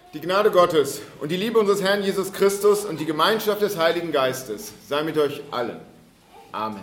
Die Gnade Gottes und die Liebe unseres Herrn Jesus Christus und die Gemeinschaft des Heiligen Geistes sei mit euch allen. Amen.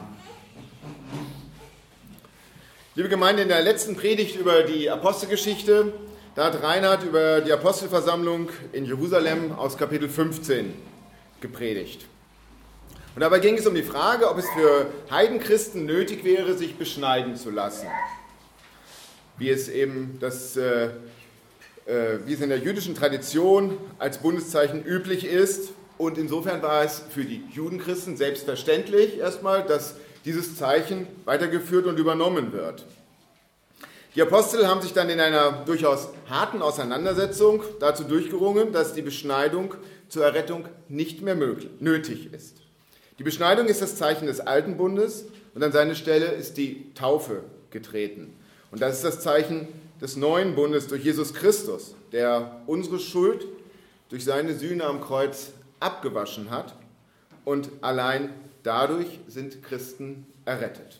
Liebe Gemeinde, in der letzten Predigt über die Apostelgeschichte, da hat Reinhard über die Apostelversammlung in Jerusalem aus Kapitel 15 gepredigt. Und dabei ging es um die Frage, ob es für Heidenchristen nötig wäre, sich beschneiden zu lassen. Wie es eben wie es in der jüdischen Tradition als Bundeszeichen üblich ist. Und insofern war es für die Judenchristen selbstverständlich erstmal, dass dieses Zeichen weitergeführt und übernommen wird. Die Apostel haben sich dann in einer durchaus harten Auseinandersetzung dazu durchgerungen, dass die Beschneidung zur Errettung nicht mehr nötig ist. Die Beschneidung ist das Zeichen des Alten Bundes und an seine Stelle ist die Taufe getreten. Und das ist das Zeichen des neuen Bundes durch Jesus Christus, der unsere Schuld durch seine Sühne am Kreuz abgewaschen hat und allein dadurch sind Christen errettet.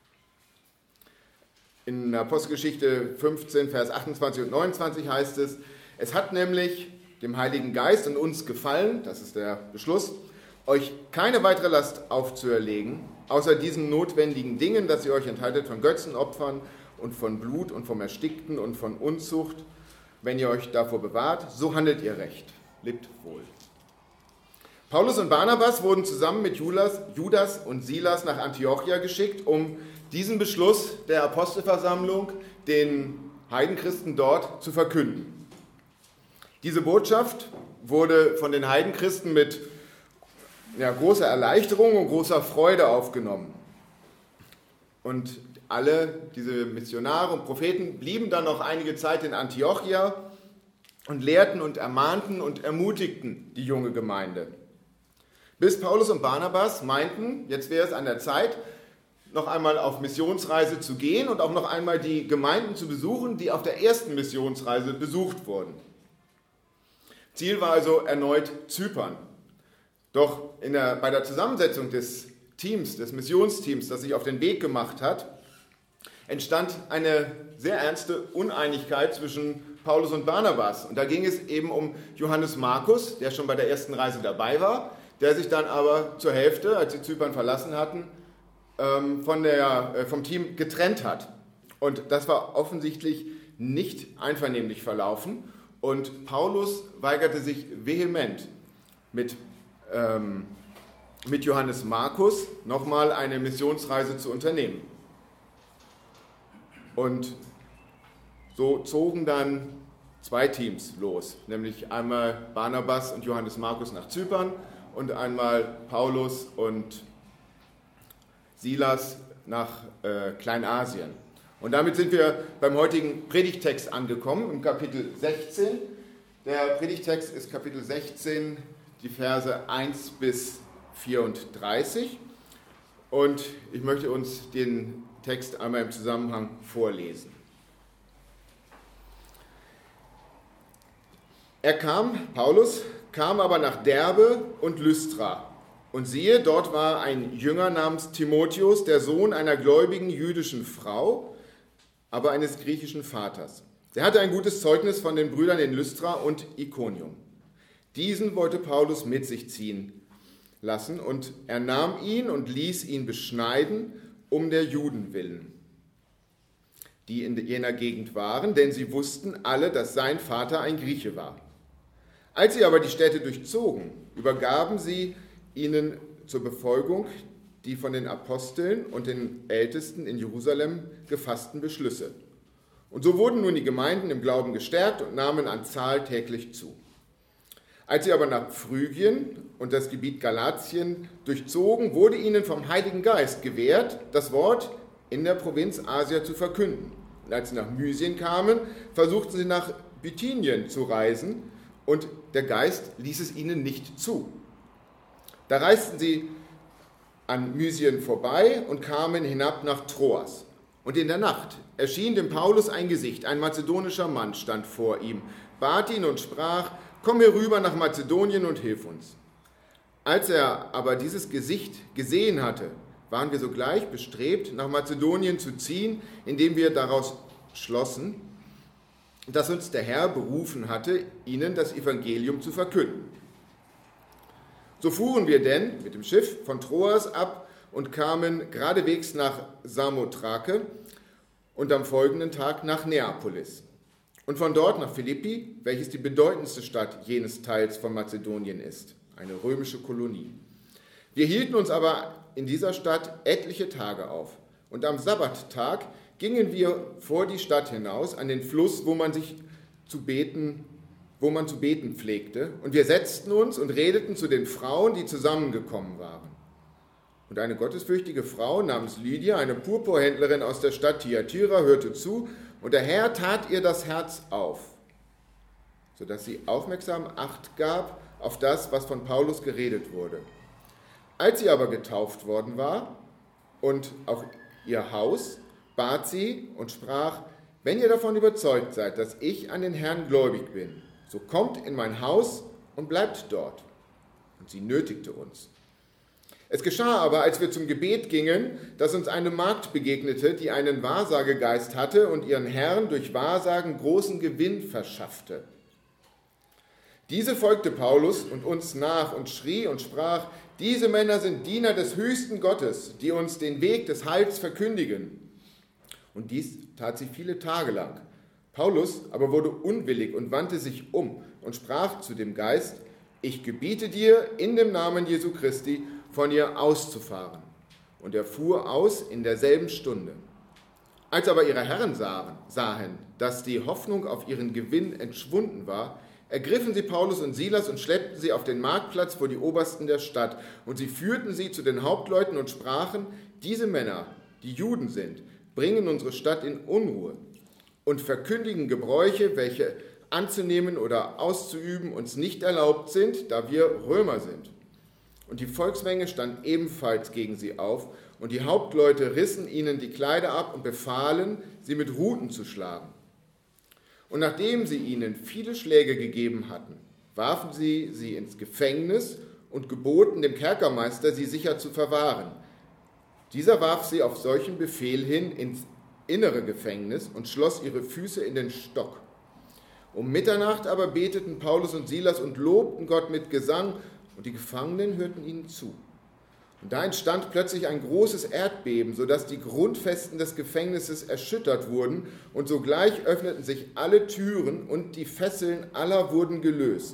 In Apostelgeschichte 15, Vers 28 und 29 heißt es, es hat nämlich dem Heiligen Geist und uns gefallen, das ist der Beschluss, euch keine weitere Last aufzuerlegen, außer diesen notwendigen Dingen, dass ihr euch enthaltet von Götzenopfern und von Blut und vom Erstickten und von Unzucht. Wenn ihr euch davor bewahrt, so handelt ihr recht. Lebt wohl. Paulus und Barnabas wurden zusammen mit Judas und Silas nach Antiochia geschickt, um diesen Beschluss der Apostelversammlung den Heidenchristen dort zu verkünden. Diese Botschaft wurde von den Heidenchristen mit großer Erleichterung und großer Freude aufgenommen. Und alle diese Missionare und Propheten blieben dann noch einige Zeit in Antiochia und lehrten und ermahnten und ermutigten die junge Gemeinde. Bis Paulus und Barnabas meinten, jetzt wäre es an der Zeit, noch einmal auf Missionsreise zu gehen und auch noch einmal die Gemeinden zu besuchen, die auf der ersten Missionsreise besucht wurden. Ziel war also erneut Zypern. Doch bei der Zusammensetzung des Missionsteams, das sich auf den Weg gemacht hat, entstand eine sehr ernste Uneinigkeit zwischen Paulus und Barnabas. Und da ging es eben um Johannes Markus, der schon bei der ersten Reise dabei war, der sich dann aber zur Hälfte, als sie Zypern verlassen hatten, vom Team getrennt hat. Und das war offensichtlich nicht einvernehmlich verlaufen. Und Paulus weigerte sich vehement mit Johannes Markus nochmal eine Missionsreise zu unternehmen. Und so zogen dann zwei Teams los, nämlich einmal Barnabas und Johannes Markus nach Zypern und einmal Paulus und Silas nach Kleinasien. Und damit sind wir beim heutigen Predigttext angekommen, im Kapitel 16. Der Predigttext ist Kapitel 16, die Verse 1 bis 34. Und ich möchte uns den Text einmal im Zusammenhang vorlesen. Paulus kam aber nach Derbe und Lystra. Und siehe, dort war ein Jünger namens Timotheus, der Sohn einer gläubigen jüdischen Frau, aber eines griechischen Vaters. Der hatte ein gutes Zeugnis von den Brüdern in Lystra und Ikonium. Diesen wollte Paulus mit sich ziehen lassen und er nahm ihn und ließ ihn beschneiden, um der Juden willen, die in jener Gegend waren, denn sie wussten alle, dass sein Vater ein Grieche war. Als sie aber die Städte durchzogen, übergaben sie ihnen zur Befolgung die von den Aposteln und den Ältesten in Jerusalem gefassten Beschlüsse. Und so wurden nun die Gemeinden im Glauben gestärkt und nahmen an Zahl täglich zu. Als sie aber nach Phrygien und das Gebiet Galatien durchzogen, wurde ihnen vom Heiligen Geist gewährt, das Wort in der Provinz Asia zu verkünden. Und als sie nach Mysien kamen, versuchten sie nach Bithynien zu reisen, und der Geist ließ es ihnen nicht zu. Da reisten sie an Mysien vorbei und kamen hinab nach Troas. Und in der Nacht erschien dem Paulus ein Gesicht, ein mazedonischer Mann stand vor ihm, bat ihn und sprach: Komm herüber nach Mazedonien und hilf uns. Als er aber dieses Gesicht gesehen hatte, waren wir sogleich bestrebt, nach Mazedonien zu ziehen, indem wir daraus schlossen, dass uns der Herr berufen hatte, ihnen das Evangelium zu verkünden. So fuhren wir denn mit dem Schiff von Troas ab und kamen geradewegs nach Samothrake und am folgenden Tag nach Neapolis. Und von dort nach Philippi, welches die bedeutendste Stadt jenes Teils von Mazedonien ist, eine römische Kolonie. Wir hielten uns aber in dieser Stadt etliche Tage auf. Und am Sabbattag gingen wir vor die Stadt hinaus an den Fluss, wo man zu beten pflegte. Und wir setzten uns und redeten zu den Frauen, die zusammengekommen waren. Und eine gottesfürchtige Frau namens Lydia, eine Purpurhändlerin aus der Stadt Thyatira, hörte zu, und der Herr tat ihr das Herz auf, sodass sie aufmerksam Acht gab auf das, was von Paulus geredet wurde. Als sie aber getauft worden war und auch ihr Haus, bat sie und sprach: Wenn ihr davon überzeugt seid, dass ich an den Herrn gläubig bin, so kommt in mein Haus und bleibt dort. Und sie nötigte uns. Es geschah aber, als wir zum Gebet gingen, dass uns eine Magd begegnete, die einen Wahrsagegeist hatte und ihren Herrn durch Wahrsagen großen Gewinn verschaffte. Diese folgte Paulus und uns nach und schrie und sprach: Diese Männer sind Diener des höchsten Gottes, die uns den Weg des Heils verkündigen. Und dies tat sie viele Tage lang. Paulus aber wurde unwillig und wandte sich um und sprach zu dem Geist: Ich gebiete dir in dem Namen Jesu Christi, von ihr auszufahren. Und er fuhr aus in derselben Stunde. Als aber ihre Herren sahen, dass die Hoffnung auf ihren Gewinn entschwunden war, ergriffen sie Paulus und Silas und schleppten sie auf den Marktplatz vor die Obersten der Stadt. Und sie führten sie zu den Hauptleuten und sprachen: Diese Männer, die Juden sind, bringen unsere Stadt in Unruhe und verkündigen Gebräuche, welche anzunehmen oder auszuüben uns nicht erlaubt sind, da wir Römer sind. Und die Volksmenge stand ebenfalls gegen sie auf, und die Hauptleute rissen ihnen die Kleider ab und befahlen, sie mit Ruten zu schlagen. Und nachdem sie ihnen viele Schläge gegeben hatten, warfen sie ins Gefängnis und geboten dem Kerkermeister, sie sicher zu verwahren. Dieser warf sie auf solchen Befehl hin ins innere Gefängnis und schloss ihre Füße in den Stock. Um Mitternacht aber beteten Paulus und Silas und lobten Gott mit Gesang, und die Gefangenen hörten ihnen zu. Und da entstand plötzlich ein großes Erdbeben, sodass die Grundfesten des Gefängnisses erschüttert wurden, und sogleich öffneten sich alle Türen und die Fesseln aller wurden gelöst.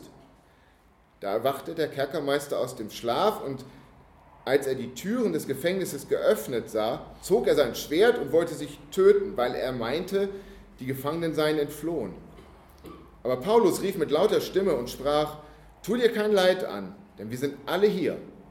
Da erwachte der Kerkermeister aus dem Schlaf, und als er die Türen des Gefängnisses geöffnet sah, zog er sein Schwert und wollte sich töten, weil er meinte, die Gefangenen seien entflohen. Aber Paulus rief mit lauter Stimme und sprach: Tu dir kein Leid an, denn wir sind alle hier.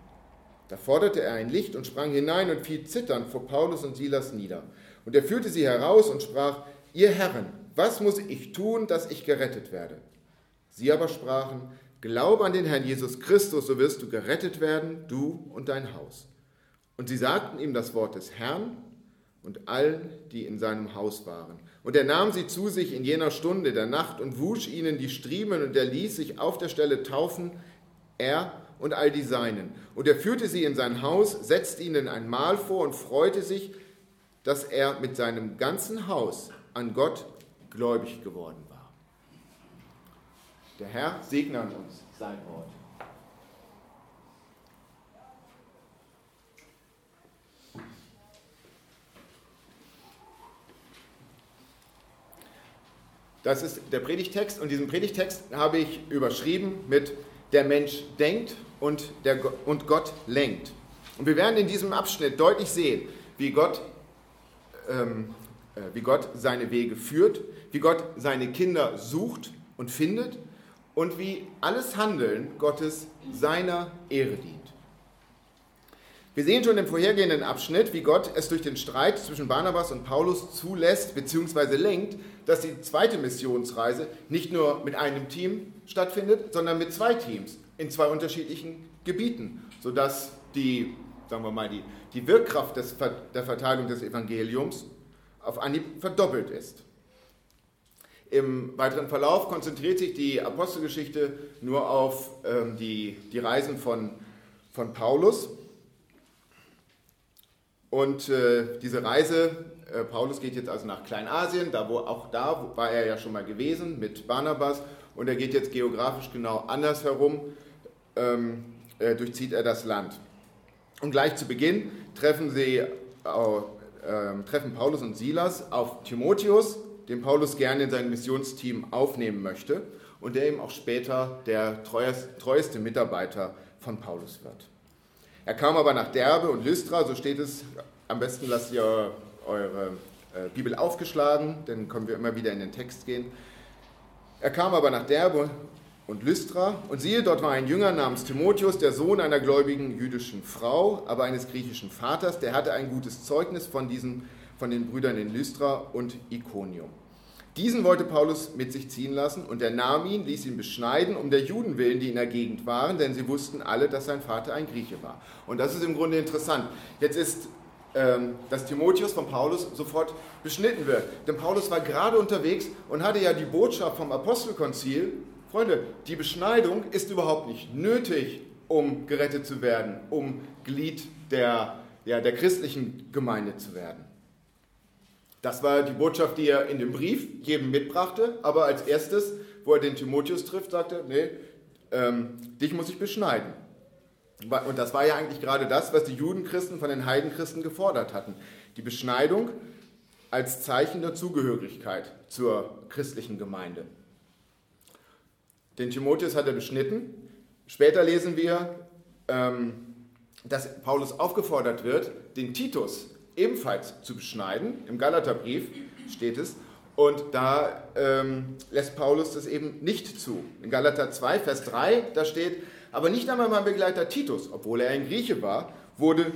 Da forderte er ein Licht und sprang hinein und fiel zitternd vor Paulus und Silas nieder. Und er führte sie heraus und sprach: Ihr Herren, was muss ich tun, dass ich gerettet werde? Sie aber sprachen: Glaube an den Herrn Jesus Christus, so wirst du gerettet werden, du und dein Haus. Und sie sagten ihm das Wort des Herrn und allen, die in seinem Haus waren. Und er nahm sie zu sich in jener Stunde der Nacht und wusch ihnen die Striemen, und er ließ sich auf der Stelle taufen, er und all die Seinen. Und er führte sie in sein Haus, setzte ihnen ein Mahl vor und freute sich, dass er mit seinem ganzen Haus an Gott gläubig geworden war. Der Herr segne an uns sein Wort. Das ist der Predigtext, und diesen Predigtext habe ich überschrieben mit Der Mensch denkt und Gott lenkt. Und wir werden in diesem Abschnitt deutlich sehen, wie Gott seine Wege führt, wie Gott seine Kinder sucht und findet und wie alles Handeln Gottes seiner Ehre dient. Wir sehen schon im vorhergehenden Abschnitt, wie Gott es durch den Streit zwischen Barnabas und Paulus zulässt bzw. lenkt, dass die zweite Missionsreise nicht nur mit einem Team stattfindet, sondern mit zwei Teams in zwei unterschiedlichen Gebieten, sodass die Wirkkraft der Verteilung des Evangeliums auf Anhieb verdoppelt ist. Im weiteren Verlauf konzentriert sich die Apostelgeschichte nur auf die Reisen von Paulus. Und diese Reise Paulus geht jetzt also nach Kleinasien, da war er ja schon mal gewesen mit Barnabas, und er geht jetzt geografisch genau andersherum, durchzieht er das Land. Und gleich zu Beginn treffen Paulus und Silas auf Timotheus, den Paulus gerne in sein Missionsteam aufnehmen möchte und der eben auch später der treueste Mitarbeiter von Paulus wird. Er kam aber nach Derbe und Lystra, so steht es, am besten lasst ihr eure Bibel aufgeschlagen, dann können wir immer wieder in den Text gehen. Er kam aber nach Derbe und Lystra, und siehe, dort war ein Jünger namens Timotheus, der Sohn einer gläubigen jüdischen Frau, aber eines griechischen Vaters, der hatte ein gutes Zeugnis von den Brüdern in Lystra und Ikonium. Diesen wollte Paulus mit sich ziehen lassen, und er nahm ihn, ließ ihn beschneiden, um der Juden willen, die in der Gegend waren, denn sie wussten alle, dass sein Vater ein Grieche war. Und das ist im Grunde interessant. Jetzt ist, dass Timotheus von Paulus sofort beschnitten wird. Denn Paulus war gerade unterwegs und hatte ja die Botschaft vom Apostelkonzil: Freunde, die Beschneidung ist überhaupt nicht nötig, um gerettet zu werden, um Glied der christlichen Gemeinde zu werden. Das war die Botschaft, die er in dem Brief jedem mitbrachte, aber als erstes, wo er den Timotheus trifft, sagte, nee, dich muss ich beschneiden. Und das war ja eigentlich gerade das, was die Judenchristen von den Heidenchristen gefordert hatten. Die Beschneidung als Zeichen der Zugehörigkeit zur christlichen Gemeinde. Den Timotheus hat er beschnitten. Später lesen wir, dass Paulus aufgefordert wird, den Titus ebenfalls zu beschneiden. Im Galaterbrief steht es. Und da lässt Paulus das eben nicht zu. In Galater 2, Vers 3, da steht: Aber nicht einmal mein Begleiter Titus, obwohl er ein Grieche war, wurde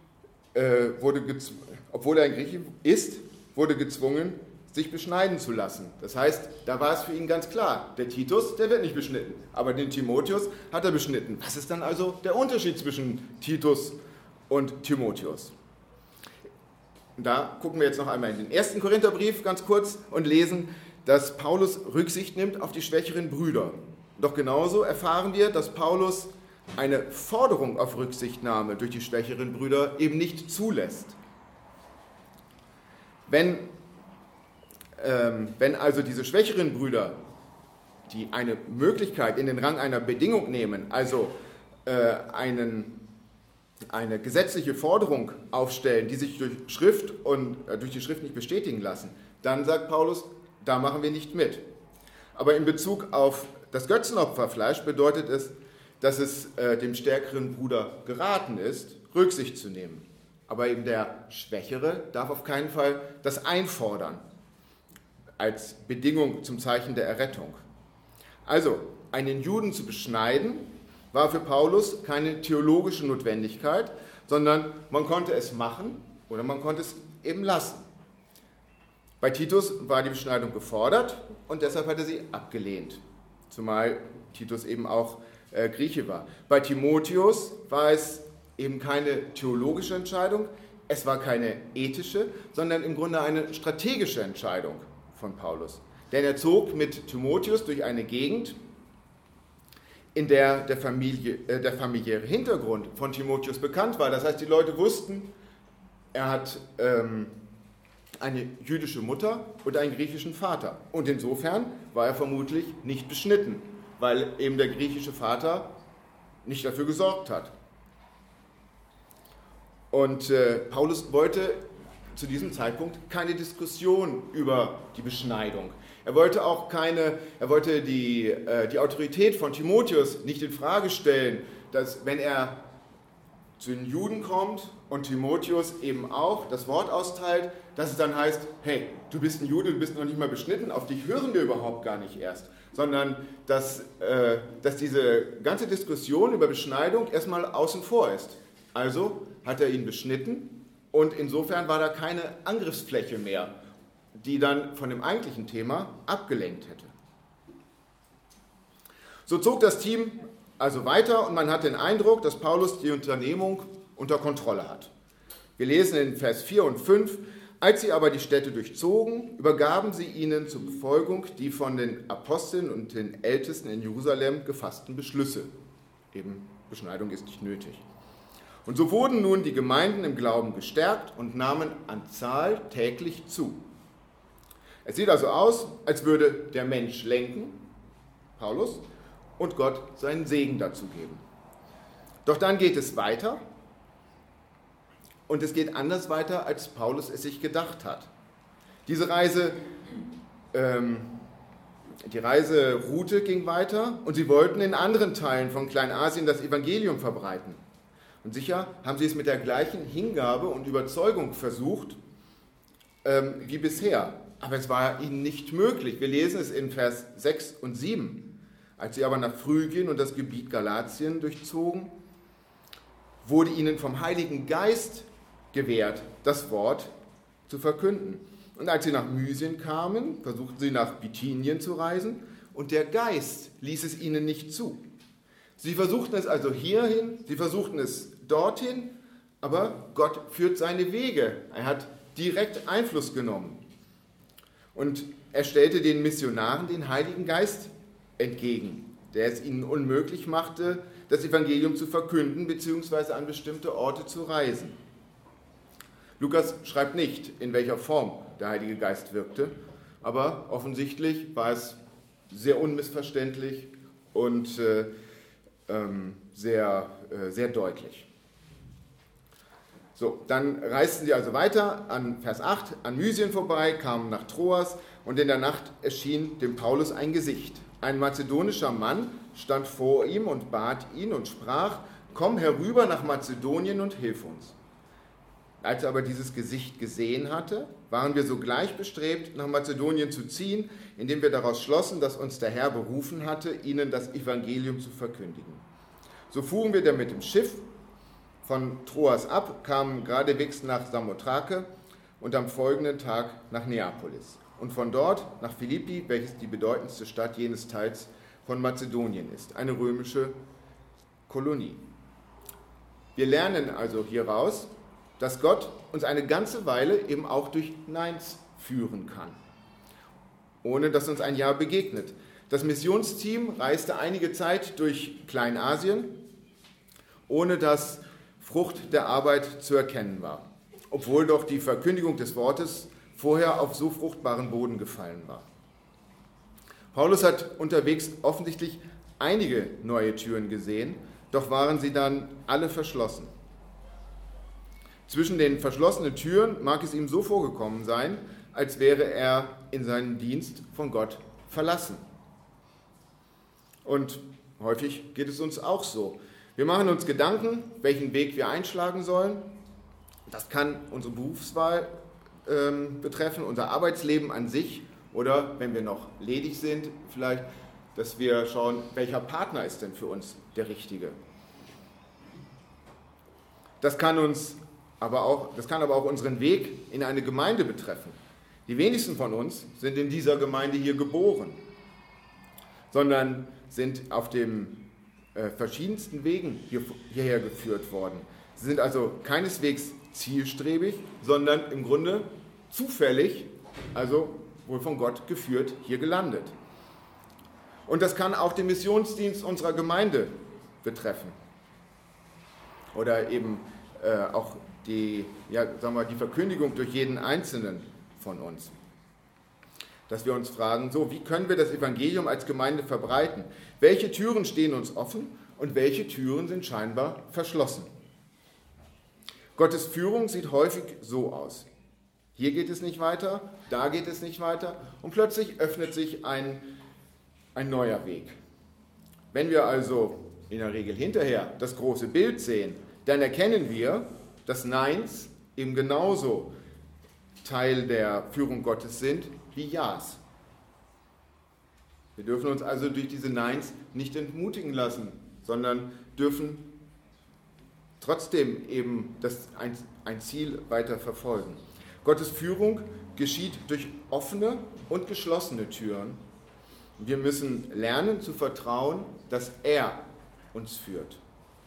gezwungen, sich beschneiden zu lassen. Das heißt, da war es für ihn ganz klar, der Titus, der wird nicht beschnitten, aber den Timotheus hat er beschnitten. Was ist dann also der Unterschied zwischen Titus und Timotheus? Da gucken wir jetzt noch einmal in den 1. Korintherbrief ganz kurz und lesen, dass Paulus Rücksicht nimmt auf die schwächeren Brüder. Doch genauso erfahren wir, dass Paulus eine Forderung auf Rücksichtnahme durch die schwächeren Brüder eben nicht zulässt. Wenn also diese schwächeren Brüder, die eine Möglichkeit in den Rang einer Bedingung nehmen, also eine gesetzliche Forderung aufstellen, die sich durch die Schrift nicht bestätigen lassen, dann sagt Paulus, da machen wir nicht mit. Aber in Bezug auf das Götzenopferfleisch bedeutet es, dass es dem stärkeren Bruder geraten ist, Rücksicht zu nehmen. Aber eben der Schwächere darf auf keinen Fall das einfordern als Bedingung zum Zeichen der Errettung. Also, einen Juden zu beschneiden, war für Paulus keine theologische Notwendigkeit, sondern man konnte es machen oder man konnte es eben lassen. Bei Titus war die Beschneidung gefordert und deshalb hat er sie abgelehnt, zumal Titus eben auch Grieche war. Bei Timotheus war es eben keine theologische Entscheidung, es war keine ethische, sondern im Grunde eine strategische Entscheidung von Paulus. Denn er zog mit Timotheus durch eine Gegend, in der der familiäre Hintergrund von Timotheus bekannt war. Das heißt, die Leute wussten, er hat eine jüdische Mutter und einen griechischen Vater. Und insofern war er vermutlich nicht beschnitten, weil eben der griechische Vater nicht dafür gesorgt hat. Und Paulus wollte zu diesem Zeitpunkt keine Diskussion über die Beschneidung. Er wollte die Autorität von Timotheus nicht in Frage stellen, dass wenn er zu den Juden kommt und Timotheus eben auch das Wort austeilt, dass es dann heißt, hey, du bist ein Jude, du bist noch nicht mal beschnitten, auf dich hören wir überhaupt gar nicht erst, sondern dass diese ganze Diskussion über Beschneidung erstmal außen vor ist. Also hat er ihn beschnitten und insofern war da keine Angriffsfläche mehr, die dann von dem eigentlichen Thema abgelenkt hätte. So zog das Team also weiter und man hat den Eindruck, dass Paulus die Unternehmung unter Kontrolle hat. Wir lesen in Vers 4 und 5, als sie aber die Städte durchzogen, übergaben sie ihnen zur Befolgung die von den Aposteln und den Ältesten in Jerusalem gefassten Beschlüsse. Eben, Beschneidung ist nicht nötig. Und so wurden nun die Gemeinden im Glauben gestärkt und nahmen an Zahl täglich zu. Es sieht also aus, als würde der Mensch lenken, Paulus, und Gott seinen Segen dazu geben. Doch dann geht es weiter und es geht anders weiter, als Paulus es sich gedacht hat. Diese die Reiseroute ging weiter und sie wollten in anderen Teilen von Kleinasien das Evangelium verbreiten. Und sicher haben sie es mit der gleichen Hingabe und Überzeugung versucht wie bisher. Aber es war ihnen nicht möglich. Wir lesen es in Vers 6 und 7. Als sie aber nach Phrygien und das Gebiet Galatien durchzogen, wurde ihnen vom Heiligen Geist gewährt, das Wort zu verkünden. Und als sie nach Mysien kamen, versuchten sie nach Bithynien zu reisen und der Geist ließ es ihnen nicht zu. Sie versuchten es also hierhin, sie versuchten es dorthin, aber Gott führt seine Wege. Er hat direkt Einfluss genommen. Und er stellte den Missionaren den Heiligen Geist entgegen, der es ihnen unmöglich machte, das Evangelium zu verkünden bzw. an bestimmte Orte zu reisen. Lukas schreibt nicht, in welcher Form der Heilige Geist wirkte, aber offensichtlich war es sehr unmissverständlich und sehr deutlich. So, dann reisten sie also weiter an Vers 8, an Mysien vorbei, kamen nach Troas und in der Nacht erschien dem Paulus ein Gesicht. Ein mazedonischer Mann stand vor ihm und bat ihn und sprach, komm herüber nach Mazedonien und hilf uns. Als er aber dieses Gesicht gesehen hatte, waren wir sogleich bestrebt, nach Mazedonien zu ziehen, indem wir daraus schlossen, dass uns der Herr berufen hatte, ihnen das Evangelium zu verkündigen. So fuhren wir dann mit dem Schiff von Troas ab, kamen geradewegs nach Samothrake und am folgenden Tag nach Neapolis. Und von dort nach Philippi, welches die bedeutendste Stadt jenes Teils von Mazedonien ist, eine römische Kolonie. Wir lernen also hieraus, dass Gott uns eine ganze Weile eben auch durch Neins führen kann, ohne dass uns ein Ja begegnet. Das Missionsteam reiste einige Zeit durch Kleinasien, ohne dass Frucht der Arbeit zu erkennen war, obwohl doch die Verkündigung des Wortes vorher auf so fruchtbaren Boden gefallen war. Paulus hat unterwegs offensichtlich einige neue Türen gesehen, doch waren sie dann alle verschlossen. Zwischen den verschlossenen Türen mag es ihm so vorgekommen sein, als wäre er in seinem Dienst von Gott verlassen. Und häufig geht es uns auch so. Wir machen uns Gedanken, welchen Weg wir einschlagen sollen. Das kann unsere Berufswahl betreffen, unser Arbeitsleben an sich oder, wenn wir noch ledig sind, vielleicht, dass wir schauen, welcher Partner ist denn für uns der richtige. Das kann aber auch unseren Weg in eine Gemeinde betreffen. Die wenigsten von uns sind in dieser Gemeinde hier geboren, sondern sind auf den verschiedensten Wegen hierher geführt worden. Sie sind also keineswegs zielstrebig, sondern im Grunde zufällig, also wohl von Gott geführt, hier gelandet. Und das kann auch den Missionsdienst unserer Gemeinde betreffen. Oder eben auch die Verkündigung durch jeden Einzelnen von uns. Dass wir uns fragen, so, wie können wir das Evangelium als Gemeinde verbreiten? Welche Türen stehen uns offen und welche Türen sind scheinbar verschlossen? Gottes Führung sieht häufig so aus. Hier geht es nicht weiter, da geht es nicht weiter und plötzlich öffnet sich ein neuer Weg. Wenn wir also in der Regel hinterher das große Bild sehen, dann erkennen wir, dass Neins eben genauso Teil der Führung Gottes sind wie Ja's. Wir dürfen uns also durch diese Neins nicht entmutigen lassen, sondern dürfen trotzdem eben ein Ziel weiter verfolgen. Gottes Führung geschieht durch offene und geschlossene Türen. Wir müssen lernen zu vertrauen, dass er uns führt.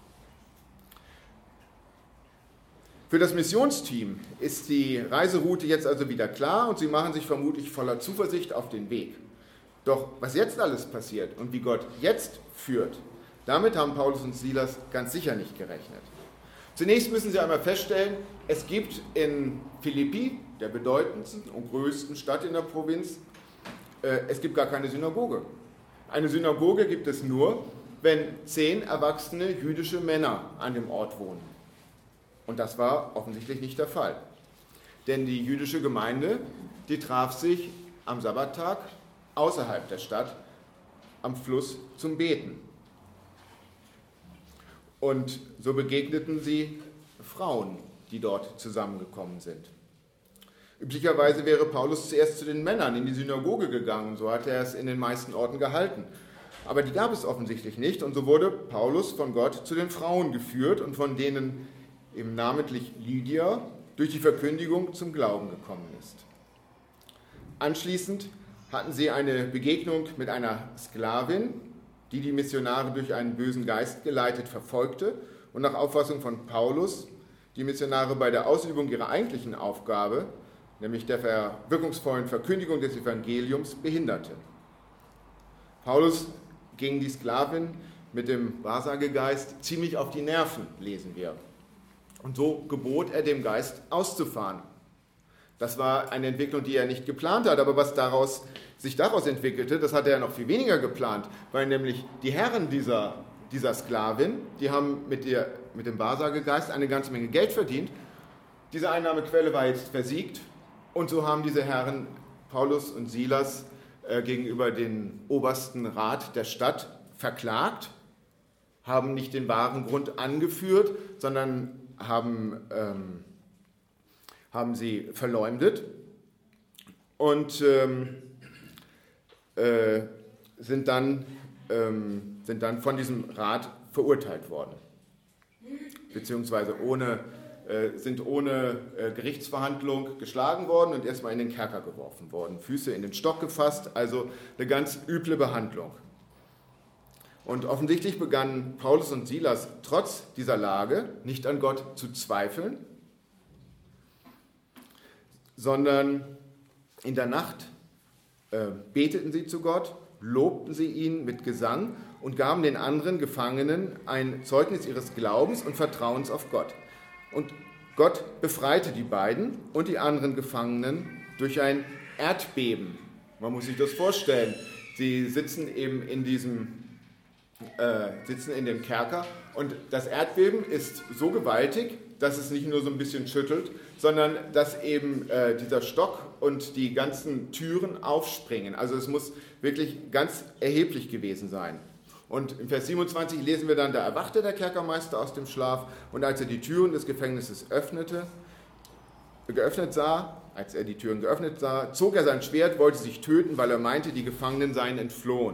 Für das Missionsteam ist die Reiseroute jetzt also wieder klar und sie machen sich vermutlich voller Zuversicht auf den Weg. Doch was jetzt alles passiert und wie Gott jetzt führt, damit haben Paulus und Silas ganz sicher nicht gerechnet. Zunächst müssen Sie einmal feststellen, es gibt in Philippi, der bedeutendsten und größten Stadt in der Provinz, es gibt gar keine Synagoge. Eine Synagoge gibt es nur, wenn 10 erwachsene jüdische Männer an dem Ort wohnen. Und das war offensichtlich nicht der Fall. Denn die jüdische Gemeinde, die traf sich am Sabbattag außerhalb der Stadt am Fluss zum Beten. Und so begegneten sie Frauen, die dort zusammengekommen sind. Üblicherweise wäre Paulus zuerst zu den Männern in die Synagoge gegangen, so hat er es in den meisten Orten gehalten. Aber die gab es offensichtlich nicht und so wurde Paulus von Gott zu den Frauen geführt und von denen eben namentlich Lydia durch die Verkündigung zum Glauben gekommen ist. Anschließend hatten sie eine Begegnung mit einer Sklavin, die die Missionare durch einen bösen Geist geleitet verfolgte und nach Auffassung von Paulus die Missionare bei der Ausübung ihrer eigentlichen Aufgabe, nämlich der wirkungsvollen Verkündigung des Evangeliums, behinderte. Paulus ging die Sklavin mit dem Wahrsagegeist ziemlich auf die Nerven, lesen wir. Und so gebot er dem Geist auszufahren. Das war eine Entwicklung, die er nicht geplant hat, aber was sich daraus entwickelte, das hatte er noch viel weniger geplant, weil nämlich die Herren dieser Sklavin, die haben mit dem Wahrsagegeist eine ganze Menge Geld verdient. Diese Einnahmequelle war jetzt versiegt und so haben diese Herren Paulus und Silas gegenüber den obersten Rat der Stadt verklagt, haben nicht den wahren Grund angeführt, sondern haben sie verleumdet und sind dann von diesem Rat verurteilt worden, beziehungsweise sind ohne Gerichtsverhandlung geschlagen worden und erstmal in den Kerker geworfen worden, Füße in den Stock gefasst, also eine ganz üble Behandlung. Und offensichtlich begannen Paulus und Silas trotz dieser Lage nicht an Gott zu zweifeln, sondern in der Nacht beteten sie zu Gott, lobten sie ihn mit Gesang und gaben den anderen Gefangenen ein Zeugnis ihres Glaubens und Vertrauens auf Gott. Und Gott befreite die beiden und die anderen Gefangenen durch ein Erdbeben. Man muss sich das vorstellen. Sie sitzen eben in dem Kerker und das Erdbeben ist so gewaltig, dass es nicht nur so ein bisschen schüttelt, sondern dass eben dieser Stock und die ganzen Türen aufspringen. Also es muss wirklich ganz erheblich gewesen sein. Und im Vers 27 lesen wir dann, da erwachte der Kerkermeister aus dem Schlaf und als er die Türen des Gefängnisses geöffnet sah, zog er sein Schwert, wollte sich töten, weil er meinte, die Gefangenen seien entflohen.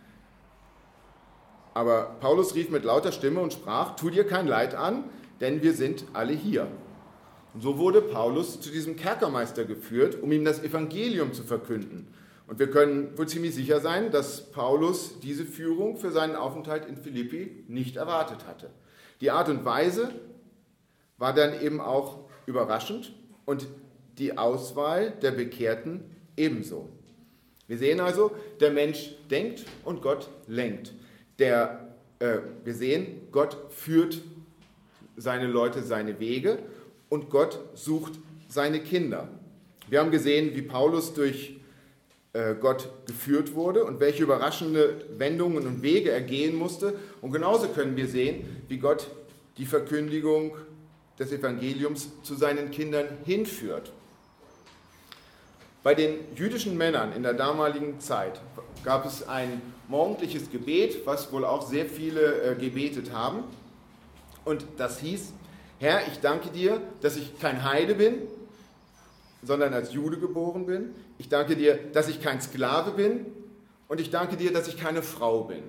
Aber Paulus rief mit lauter Stimme und sprach, tu dir kein Leid an, denn wir sind alle hier. Und so wurde Paulus zu diesem Kerkermeister geführt, um ihm das Evangelium zu verkünden. Und wir können wohl ziemlich sicher sein, dass Paulus diese Führung für seinen Aufenthalt in Philippi nicht erwartet hatte. Die Art und Weise war dann eben auch überraschend und die Auswahl der Bekehrten ebenso. Wir sehen also, der Mensch denkt und Gott lenkt. Wir sehen, Gott führt seine Leute seine Wege und Gott sucht seine Kinder. Wir haben gesehen, wie Paulus durch Gott geführt wurde und welche überraschende Wendungen und Wege er gehen musste. Und genauso können wir sehen, wie Gott die Verkündigung des Evangeliums zu seinen Kindern hinführt. Bei den jüdischen Männern in der damaligen Zeit gab es ein morgendliches Gebet, was wohl auch sehr viele gebetet haben. Und das hieß, Herr, ich danke dir, dass ich kein Heide bin, sondern als Jude geboren bin. Ich danke dir, dass ich kein Sklave bin. Und ich danke dir, dass ich keine Frau bin.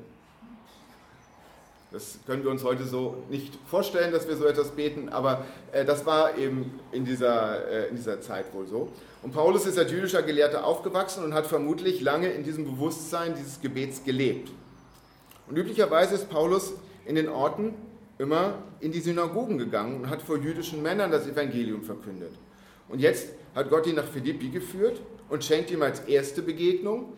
Das können wir uns heute so nicht vorstellen, dass wir so etwas beten, aber das war eben in dieser Zeit wohl so. Und Paulus ist als jüdischer Gelehrter aufgewachsen und hat vermutlich lange in diesem Bewusstsein dieses Gebets gelebt. Und üblicherweise ist Paulus in den Orten immer in die Synagogen gegangen und hat vor jüdischen Männern das Evangelium verkündet. Und jetzt hat Gott ihn nach Philippi geführt und schenkt ihm als erste Begegnung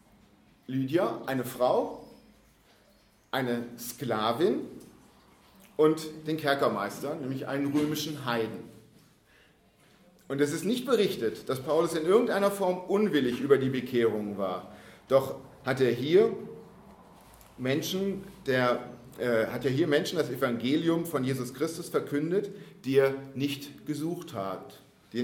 Lydia, eine Frau, eine Sklavin und den Kerkermeister, nämlich einen römischen Heiden. Und es ist nicht berichtet, dass Paulus in irgendeiner Form unwillig über die Bekehrung war. Doch hat er hier Menschen das Evangelium von Jesus Christus verkündet, die er nicht gesucht hat,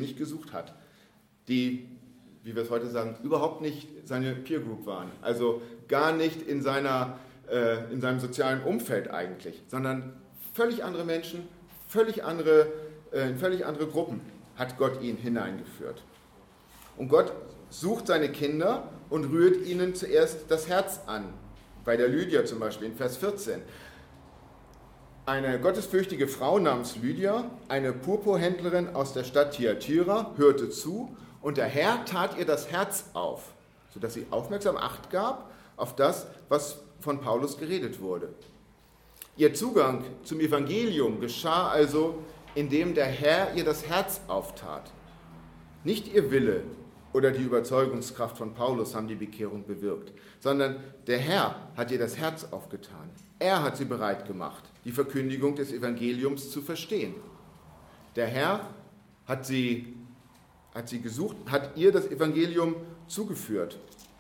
die, wie wir es heute sagen, überhaupt nicht seine Peer Group waren, also gar nicht in seinem sozialen Umfeld eigentlich, sondern völlig andere Menschen, in völlig andere Gruppen hat Gott ihn hineingeführt. Und Gott sucht seine Kinder und rührt ihnen zuerst das Herz an. Bei der Lydia zum Beispiel in Vers 14. Eine gottesfürchtige Frau namens Lydia, eine Purpurhändlerin aus der Stadt Thyatira, hörte zu und der Herr tat ihr das Herz auf, sodass sie aufmerksam Acht gab auf das, was von Paulus geredet wurde. Ihr Zugang zum Evangelium geschah also, indem der Herr ihr das Herz auftat. Nicht ihr Wille oder die Überzeugungskraft von Paulus haben die Bekehrung bewirkt, sondern der Herr hat ihr das Herz aufgetan. Er hat sie bereit gemacht, die Verkündigung des Evangeliums zu verstehen. Der Herr hat sie gesucht, hat ihr das Evangelium zugeführt.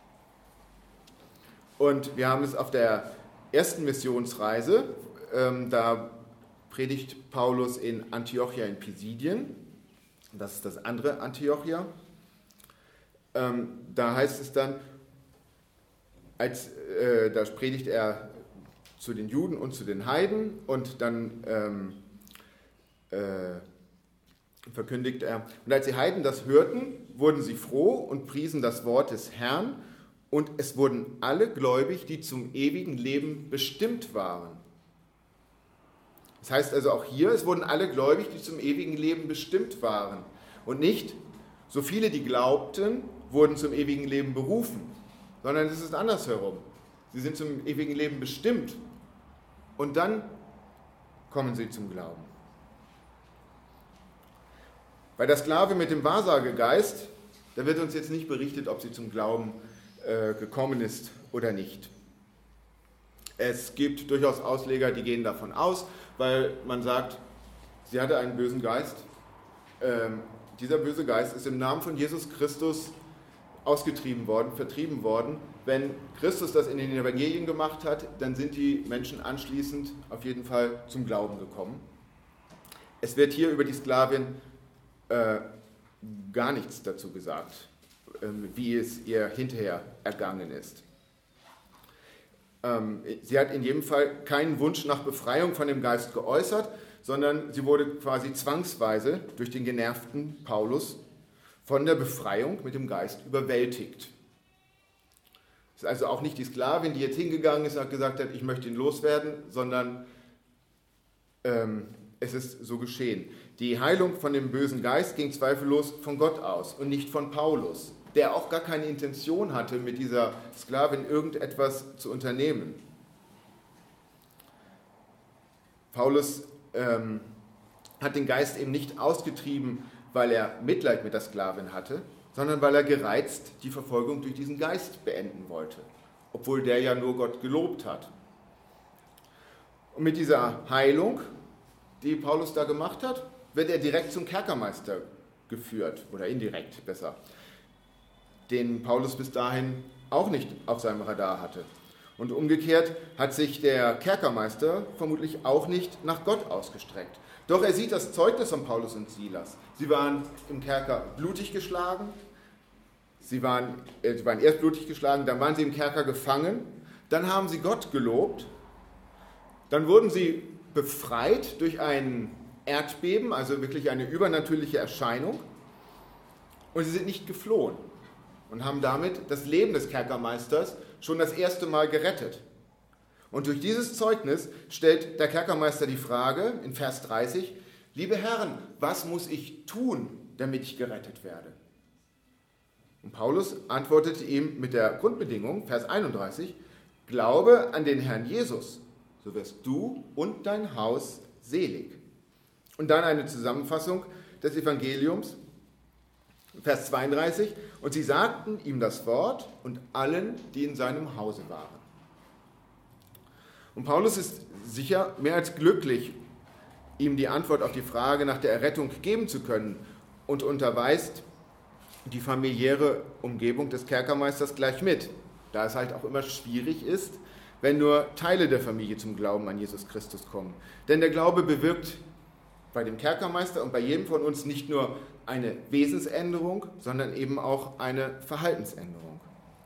Und wir haben es auf der ersten Missionsreise, da predigt Paulus in Antiochia in Pisidien, das ist das andere Antiochia. Da heißt es dann, da predigt er zu den Juden und zu den Heiden und dann verkündigt er, und als die Heiden das hörten, wurden sie froh und priesen das Wort des Herrn und es wurden alle gläubig, die zum ewigen Leben bestimmt waren. Das heißt also auch hier, es wurden alle gläubig, die zum ewigen Leben bestimmt waren. Und nicht so viele, die glaubten, wurden zum ewigen Leben berufen, sondern es ist andersherum. Sie sind zum ewigen Leben bestimmt und dann kommen sie zum Glauben. Bei der Sklave mit dem Wahrsagegeist, da wird uns jetzt nicht berichtet, ob sie zum Glauben gekommen ist oder nicht. Es gibt durchaus Ausleger, die gehen davon aus, weil man sagt, sie hatte einen bösen Geist. Dieser böse Geist ist im Namen von Jesus Christus ausgetrieben worden, vertrieben worden. Wenn Christus das in den Evangelien gemacht hat, dann sind die Menschen anschließend auf jeden Fall zum Glauben gekommen. Es wird hier über die Sklavin gar nichts dazu gesagt, wie es ihr hinterher ergangen ist. Sie hat in jedem Fall keinen Wunsch nach Befreiung von dem Geist geäußert, sondern sie wurde quasi zwangsweise durch den genervten Paulus von der Befreiung mit dem Geist überwältigt. Es ist also auch nicht die Sklavin, die jetzt hingegangen ist und gesagt hat, ich möchte ihn loswerden, sondern es ist so geschehen. Die Heilung von dem bösen Geist ging zweifellos von Gott aus und nicht von Paulus, der auch gar keine Intention hatte, mit dieser Sklavin irgendetwas zu unternehmen. Paulus hat den Geist eben nicht ausgetrieben, weil er Mitleid mit der Sklavin hatte, sondern weil er gereizt die Verfolgung durch diesen Geist beenden wollte, obwohl der ja nur Gott gelobt hat. Und mit dieser Heilung, die Paulus da gemacht hat, wird er direkt zum Kerkermeister geführt, oder indirekt besser, den Paulus bis dahin auch nicht auf seinem Radar hatte. Und umgekehrt hat sich der Kerkermeister vermutlich auch nicht nach Gott ausgestreckt. Doch er sieht das Zeugnis von Paulus und Silas. Sie waren im Kerker blutig geschlagen, sie waren erst blutig geschlagen, dann waren sie im Kerker gefangen, dann haben sie Gott gelobt, dann wurden sie befreit durch ein Erdbeben, also wirklich eine übernatürliche Erscheinung, und sie sind nicht geflohen und haben damit das Leben des Kerkermeisters schon das erste Mal gerettet. Und durch dieses Zeugnis stellt der Kerkermeister die Frage in Vers 30, liebe Herren, was muss ich tun, damit ich gerettet werde? Und Paulus antwortete ihm mit der Grundbedingung, Vers 31, glaube an den Herrn Jesus, so wirst du und dein Haus selig. Und dann eine Zusammenfassung des Evangeliums, Vers 32, und sie sagten ihm das Wort und allen, die in seinem Hause waren. Und Paulus ist sicher mehr als glücklich, ihm die Antwort auf die Frage nach der Errettung geben zu können und unterweist die familiäre Umgebung des Kerkermeisters gleich mit, da es halt auch immer schwierig ist, wenn nur Teile der Familie zum Glauben an Jesus Christus kommen. Denn der Glaube bewirkt bei dem Kerkermeister und bei jedem von uns nicht nur eine Wesensänderung, sondern eben auch eine Verhaltensänderung.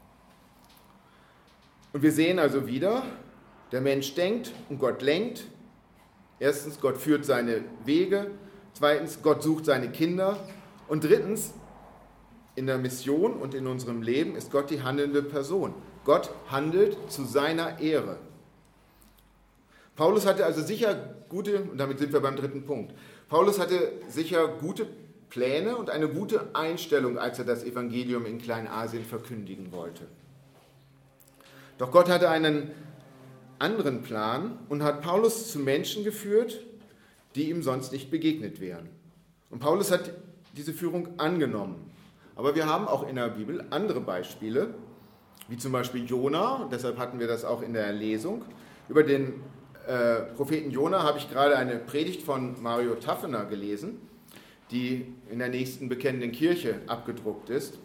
Und wir sehen also wieder, der Mensch denkt und Gott lenkt. Erstens, Gott führt seine Wege. Zweitens, Gott sucht seine Kinder. Und drittens, in der Mission und in unserem Leben ist Gott die handelnde Person. Gott handelt zu seiner Ehre. Paulus hatte also sicher gute, und damit sind wir beim dritten Punkt, Paulus hatte sicher gute Pläne und eine gute Einstellung, als er das Evangelium in Kleinasien verkündigen wollte. Doch Gott hatte einen anderen Plan und hat Paulus zu Menschen geführt, die ihm sonst nicht begegnet wären. Und Paulus hat diese Führung angenommen. Aber wir haben auch in der Bibel andere Beispiele, wie zum Beispiel Jona, deshalb hatten wir das auch in der Lesung. Über den Propheten Jona habe ich gerade eine Predigt von Mario Taffener gelesen, die in der nächsten bekennenden Kirche abgedruckt ist.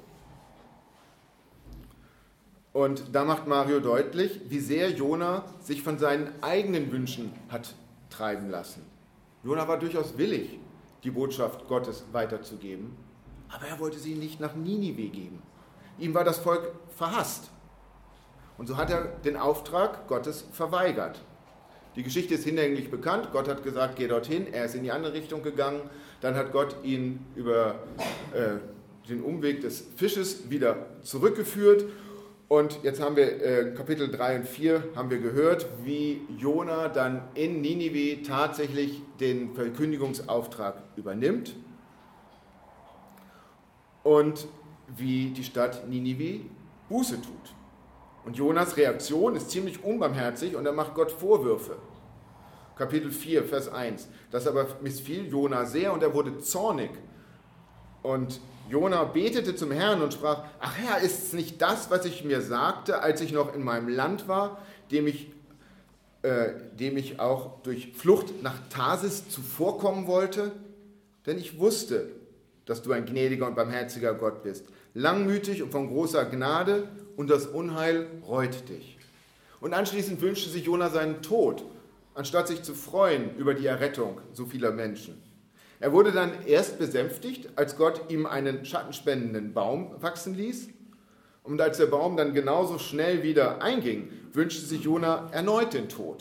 Und da macht Mario deutlich, wie sehr Jona sich von seinen eigenen Wünschen hat treiben lassen. Jona war durchaus willig, die Botschaft Gottes weiterzugeben, aber er wollte sie nicht nach Ninive geben. Ihm war das Volk verhasst. Und so hat er den Auftrag Gottes verweigert. Die Geschichte ist hinlänglich bekannt. Gott hat gesagt, geh dorthin. Er ist in die andere Richtung gegangen. Dann hat Gott ihn über den Umweg des Fisches wieder zurückgeführt. Und jetzt haben wir Kapitel 3 und 4 haben wir gehört, wie Jona dann in Ninive tatsächlich den Verkündigungsauftrag übernimmt und wie die Stadt Ninive Buße tut. Und Jonas Reaktion ist ziemlich unbarmherzig und er macht Gott Vorwürfe. Kapitel 4, Vers 1. Das aber missfiel Jona sehr und er wurde zornig. Und Jona betete zum Herrn und sprach, ach Herr, ist es nicht das, was ich mir sagte, als ich noch in meinem Land war, dem ich auch durch Flucht nach Tarsis zuvorkommen wollte? Denn ich wusste, dass du ein gnädiger und barmherziger Gott bist, langmütig und von großer Gnade, und das Unheil reut dich. Und anschließend wünschte sich Jona seinen Tod, anstatt sich zu freuen über die Errettung so vieler Menschen. Er wurde dann erst besänftigt, als Gott ihm einen schattenspendenden Baum wachsen ließ. Und als der Baum dann genauso schnell wieder einging, wünschte sich Jona erneut den Tod.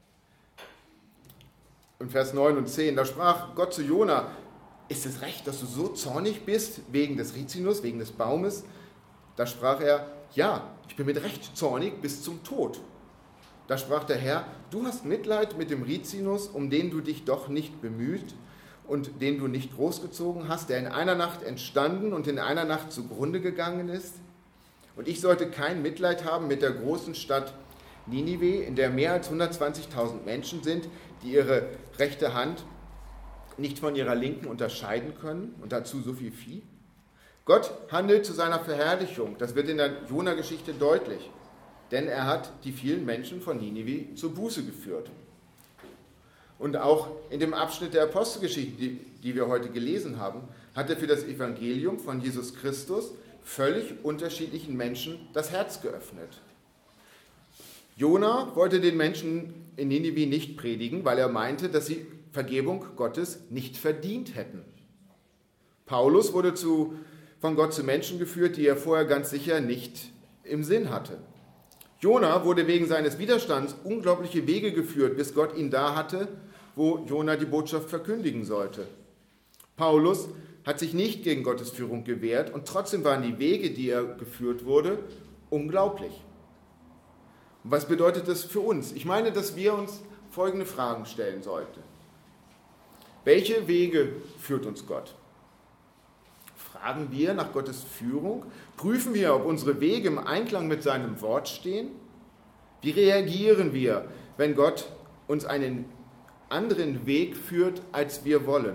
In Vers 9 und 10, da sprach Gott zu Jona, ist es recht, dass du so zornig bist wegen des Rizinus, wegen des Baumes? Da sprach er, ja, ich bin mit Recht zornig bis zum Tod. Da sprach der Herr, du hast Mitleid mit dem Rizinus, um den du dich doch nicht bemüht und den du nicht großgezogen hast, der in einer Nacht entstanden und in einer Nacht zugrunde gegangen ist. Und ich sollte kein Mitleid haben mit der großen Stadt Ninive, in der mehr als 120.000 Menschen sind, die ihre rechte Hand nicht von ihrer linken unterscheiden können und dazu so viel Vieh. Gott handelt zu seiner Verherrlichung, das wird in der Jona-Geschichte deutlich, denn er hat die vielen Menschen von Ninive zur Buße geführt. Und auch in dem Abschnitt der Apostelgeschichte, die wir heute gelesen haben, hat er für das Evangelium von Jesus Christus völlig unterschiedlichen Menschen das Herz geöffnet. Jona wollte den Menschen in Ninive nicht predigen, weil er meinte, dass sie Vergebung Gottes nicht verdient hätten. Paulus wurde von Gott zu Menschen geführt, die er vorher ganz sicher nicht im Sinn hatte. Jona wurde wegen seines Widerstands unglaubliche Wege geführt, bis Gott ihn da hatte, wo Jona die Botschaft verkündigen sollte. Paulus hat sich nicht gegen Gottes Führung gewehrt und trotzdem waren die Wege, die er geführt wurde, unglaublich. Und was bedeutet das für uns? Ich meine, dass wir uns folgende Fragen stellen sollten. Welche Wege führt uns Gott? Fragen wir nach Gottes Führung? Prüfen wir, ob unsere Wege im Einklang mit seinem Wort stehen? Wie reagieren wir, wenn Gott uns einen anderen Weg führt, als wir wollen?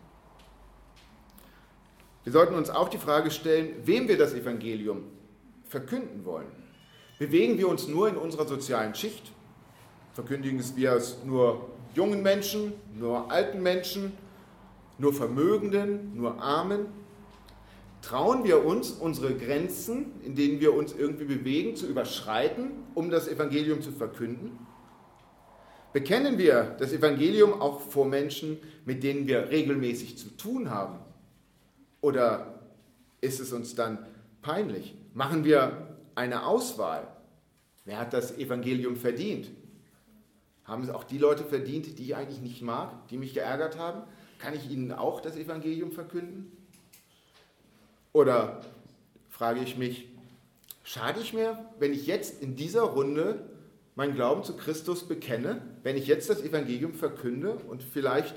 Wir sollten uns auch die Frage stellen, wem wir das Evangelium verkünden wollen. Bewegen wir uns nur in unserer sozialen Schicht? Verkündigen wir es nur jungen Menschen, nur alten Menschen, nur Vermögenden, nur Armen? Trauen wir uns, unsere Grenzen, in denen wir uns irgendwie bewegen, zu überschreiten, um das Evangelium zu verkünden? Bekennen wir das Evangelium auch vor Menschen, mit denen wir regelmäßig zu tun haben? Oder ist es uns dann peinlich? Machen wir eine Auswahl? Wer hat das Evangelium verdient? Haben es auch die Leute verdient, die ich eigentlich nicht mag, die mich geärgert haben? Kann ich ihnen auch das Evangelium verkünden? Oder frage ich mich, schade ich mir, wenn ich jetzt in dieser Runde meinen Glauben zu Christus bekenne, wenn ich jetzt das Evangelium verkünde und vielleicht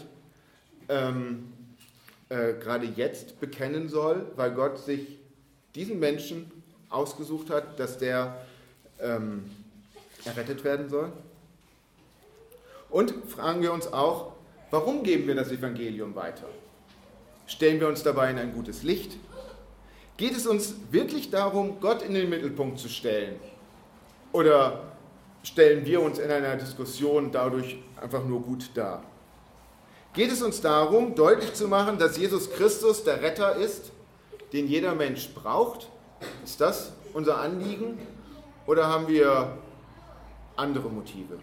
gerade jetzt bekennen soll, weil Gott sich diesen Menschen ausgesucht hat, dass der errettet werden soll? Und fragen wir uns auch, warum geben wir das Evangelium weiter? Stellen wir uns dabei in ein gutes Licht? Geht es uns wirklich darum, Gott in den Mittelpunkt zu stellen? Oder stellen wir uns in einer Diskussion dadurch einfach nur gut dar? Geht es uns darum, deutlich zu machen, dass Jesus Christus der Retter ist, den jeder Mensch braucht? Ist das unser Anliegen? Oder haben wir andere Motive?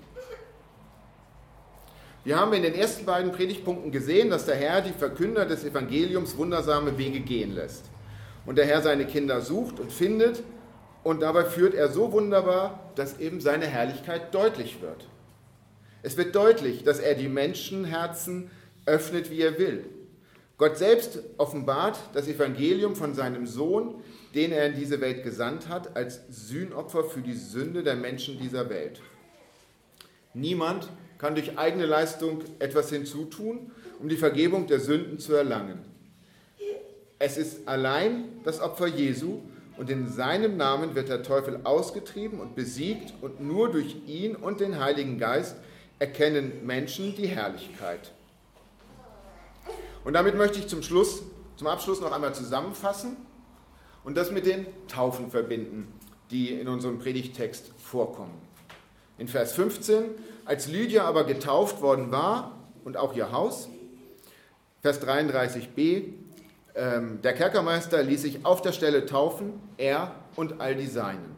Wir haben in den ersten beiden Predigtpunkten gesehen, dass der Herr die Verkünder des Evangeliums wundersame Wege gehen lässt. Und der Herr seine Kinder sucht und findet und dabei führt er so wunderbar, dass eben seine Herrlichkeit deutlich wird. Es wird deutlich, dass er die Menschenherzen öffnet, wie er will. Gott selbst offenbart das Evangelium von seinem Sohn, den er in diese Welt gesandt hat, als Sühnopfer für die Sünde der Menschen dieser Welt. Niemand kann durch eigene Leistung etwas hinzutun, um die Vergebung der Sünden zu erlangen. Es ist allein das Opfer Jesu und in seinem Namen wird der Teufel ausgetrieben und besiegt und nur durch ihn und den Heiligen Geist erkennen Menschen die Herrlichkeit. Und damit möchte ich zum Abschluss noch einmal zusammenfassen und das mit den Taufen verbinden, die in unserem Predigttext vorkommen. In Vers 15, als Lydia aber getauft worden war und auch ihr Haus, Vers 33b, der Kerkermeister ließ sich auf der Stelle taufen, er und all die Seinen.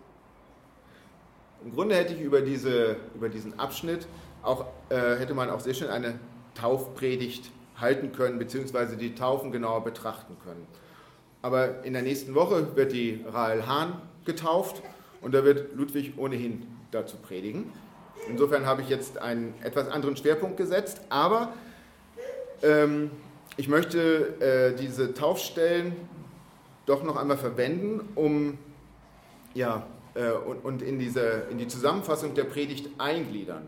Im Grunde hätte ich über diesen Abschnitt hätte man auch sehr schön eine Taufpredigt halten können, beziehungsweise die Taufen genauer betrachten können. Aber in der nächsten Woche wird die Rahel Hahn getauft und da wird Ludwig ohnehin dazu predigen. Insofern habe ich jetzt einen etwas anderen Schwerpunkt gesetzt, aber ich möchte diese Taufstellen doch noch einmal verwenden, um und in die Zusammenfassung der Predigt eingliedern.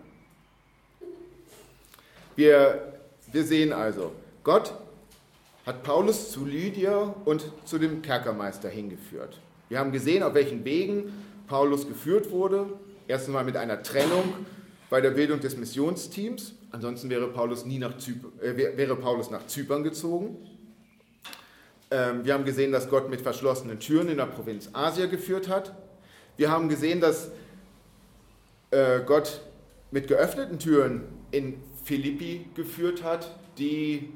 Wir sehen also, Gott hat Paulus zu Lydia und zu dem Kerkermeister hingeführt. Wir haben gesehen, auf welchen Wegen Paulus geführt wurde. Erstens mal mit einer Trennung bei der Bildung des Missionsteams. Ansonsten wäre Paulus nach Zypern gezogen. Wir haben gesehen, dass Gott mit verschlossenen Türen in der Provinz Asia geführt hat. Wir haben gesehen, dass Gott mit geöffneten Türen in Philippi geführt hat, die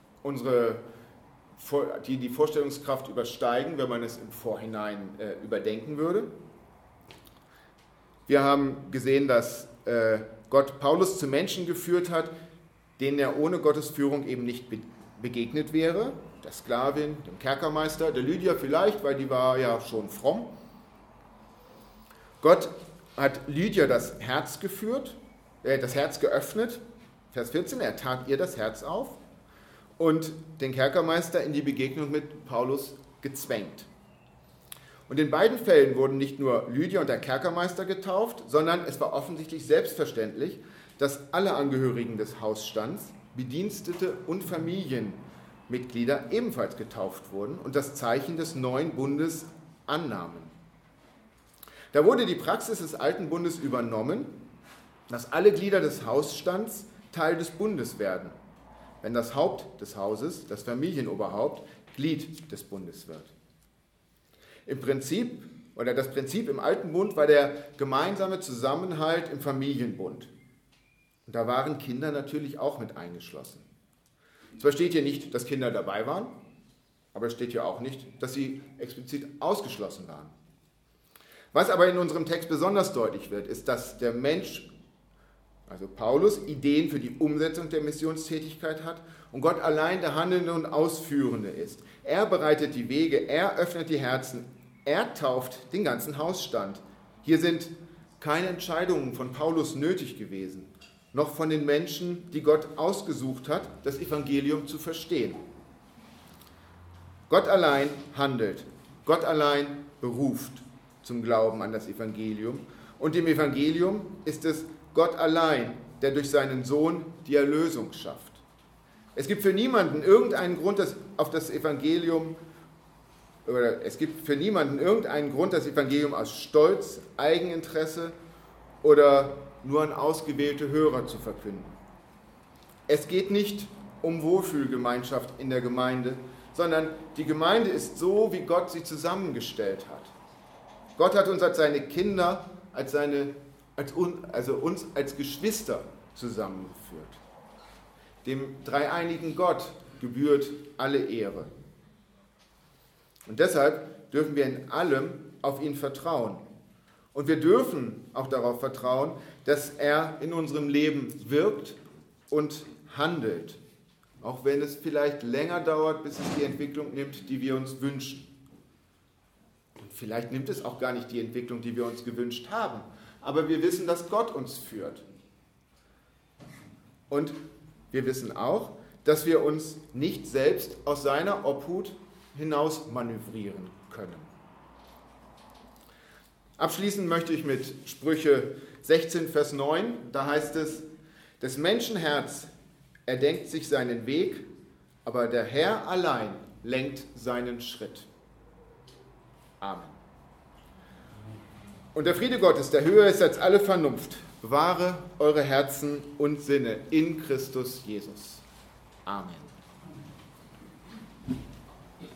die Vorstellungskraft übersteigen, wenn man es im Vorhinein überdenken würde. Wir haben gesehen, dass Gott Paulus zu Menschen geführt hat, denen er ohne Gottes Führung eben nicht begegnet wäre. Der Sklavin, dem Kerkermeister, der Lydia vielleicht, weil die war ja schon fromm. Gott hat Lydia das Herz geöffnet. Vers 14, er tat ihr das Herz auf und den Kerkermeister in die Begegnung mit Paulus gezwängt. Und in beiden Fällen wurden nicht nur Lydia und der Kerkermeister getauft, sondern es war offensichtlich selbstverständlich, dass alle Angehörigen des Hausstands, Bedienstete und Familienmitglieder ebenfalls getauft wurden und das Zeichen des neuen Bundes annahmen. Da wurde die Praxis des alten Bundes übernommen, dass alle Glieder des Hausstands Teil des Bundes werden, wenn das Haupt des Hauses, das Familienoberhaupt, Glied des Bundes wird. Im Prinzip oder das Prinzip im Alten Bund war der gemeinsame Zusammenhalt im Familienbund. Und da waren Kinder natürlich auch mit eingeschlossen. Zwar steht hier nicht, dass Kinder dabei waren, aber es steht hier auch nicht, dass sie explizit ausgeschlossen waren. Was aber in unserem Text besonders deutlich wird, ist, dass der Mensch, also Paulus, Ideen für die Umsetzung der Missionstätigkeit hat und Gott allein der Handelnde und Ausführende ist. Er bereitet die Wege, er öffnet die Herzen, er tauft den ganzen Hausstand. Hier sind keine Entscheidungen von Paulus nötig gewesen, noch von den Menschen, die Gott ausgesucht hat, das Evangelium zu verstehen. Gott allein handelt, Gott allein beruft zum Glauben an das Evangelium. Und im Evangelium ist es Gott allein, der durch seinen Sohn die Erlösung schafft. Es gibt für niemanden irgendeinen Grund, das Evangelium aus Stolz, Eigeninteresse oder nur an ausgewählte Hörer zu verkünden. Es geht nicht um Wohlfühlgemeinschaft in der Gemeinde, sondern die Gemeinde ist so, wie Gott sie zusammengestellt hat. Gott hat uns als seine Kinder, uns als Geschwister zusammengeführt. Dem dreieinigen Gott gebührt alle Ehre. Und deshalb dürfen wir in allem auf ihn vertrauen. Und wir dürfen auch darauf vertrauen, dass er in unserem Leben wirkt und handelt. Auch wenn es vielleicht länger dauert, bis es die Entwicklung nimmt, die wir uns wünschen. Und vielleicht nimmt es auch gar nicht die Entwicklung, die wir uns gewünscht haben. Aber wir wissen, dass Gott uns führt. Und wir wissen auch, dass wir uns nicht selbst aus seiner Obhut hinaus manövrieren können. Abschließen möchte ich mit Sprüche 16, Vers 9. Da heißt es, des Menschen Herz erdenkt sich seinen Weg, aber der Herr allein lenkt seinen Schritt. Amen. Und der Friede Gottes, der höher ist als alle Vernunft, bewahre eure Herzen und Sinne in Christus Jesus. Amen.